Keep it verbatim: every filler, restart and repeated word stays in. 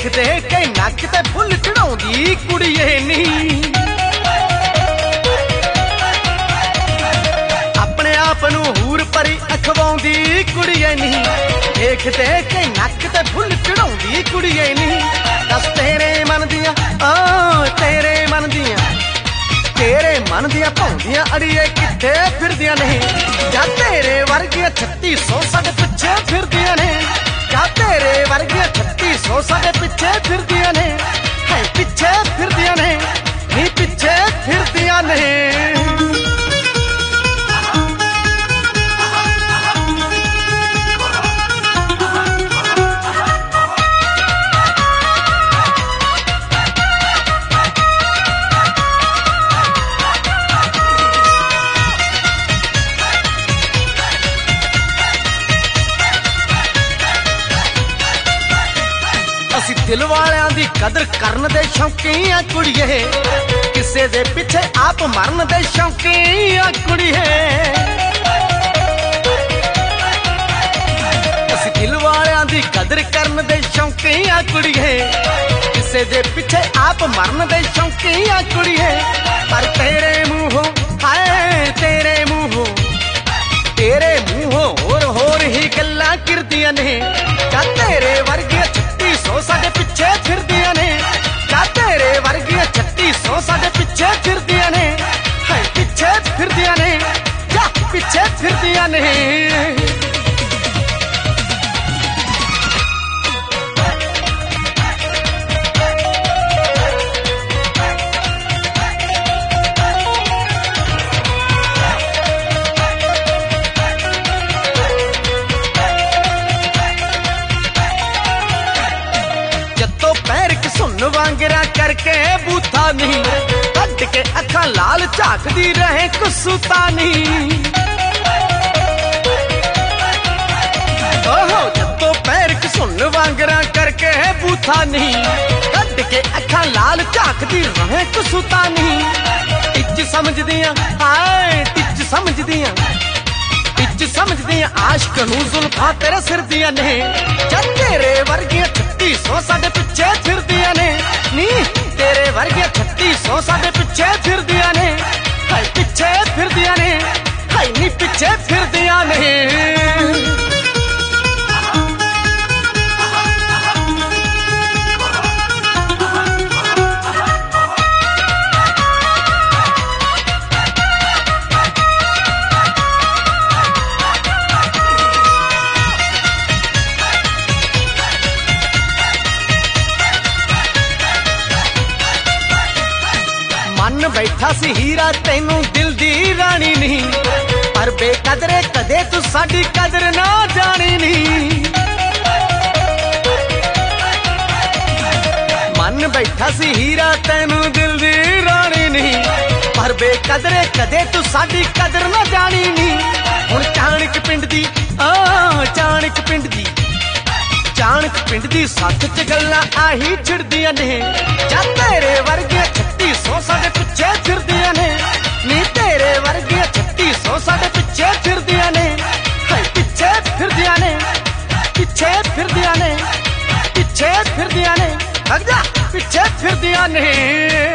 देख देख के नक ते फुल चढ़ाउंदी कुड़िए नी अपने आप नू हूर परी अखवाउंदी कुड़िए नी देख देख के नक ते फुल चढ़ाउंदी कुड़िए नी दस तेरे मन दियां आ तेरे मन दियां तेरे मन दियां भौंदियां अड़िए किथे फिरदियां ने जा तेरे वर्गियां छत्ती सौ साडे पिछे फिरदियां ने जा तेरे वर्गियां छत्ती सौ साडे पिछे फिरदियां ने है पिछे फिरदियां ने नी पिछे फिरदियां ने दिल वालियां दी कदर करन दे शौकी आ कुड़िए किसे दे पिछे आप मरन दे शौकी आ कुड़िए असी दिल वालियां दी कदर करन दे शौकी आ कुड़िए किसे दे पिछे आप मरन दे शौकी आ कुड़िए पर तेरे मुंहों हाय तेरे मुंहों तेरे मुंहों होर होर ही गल्लां करदियां ने जा तेरे वर्गियां छत्ती सौ साडे पिछे फिरदियां ने जा तेरे वर्गियां छत्ती सौ साडे पिछे फिरदियां ने है पिछे फिरदियां ने जा पिछे फिरदियां ने वांगरा करके बूथा नहीं कट के अखा लाल झाकदी रहे कुसुता नहीं ओहो जत्तो पैर सुन वांगरा करके बूथा नहीं कट के अखा लाल झाकदी रहे कुसुता नहीं टिच समझदियां हाय टिच समझदियां टिच समझदियां आशिक नूं जुल्फां तेरे सिर दियां ने जा तेरे वर्गियां छत्ती सौ साडे पिछे फिरदियां ने नी तेरे वर्गियां छत्ती सौ साडे पिछे फिरदियां ने हाय पिछे फिरदियां ने हाय नी पिछे फिरदियां ने मन बैठा सी हीरा तेनू दिल दी रानी नहीं पर बेकदरे कदे तू साडी कदर ना जानी नहीं मन बैठा सी हीरा तेनू दिल दी रानी नहीं पर बेकदरे कदे तू साडी कदर ना जानी नहीं हुण चाणक पिंड दी आ चाणक पिंड दी चाणक पिंड दी सच च गल्लां आही छिड़दियां ने जा तेरे वर्गियां छत्ती सौ साडे पिछे फिरदियां ने नी तेरे वर्गियां छत्ती सौ साडे पिछे फिरदियां ने हाय पिछे फिरदियां ने पिछे फिरदियां ने पिछे फिरदियां ने हट जा पिछे फिरदियां ने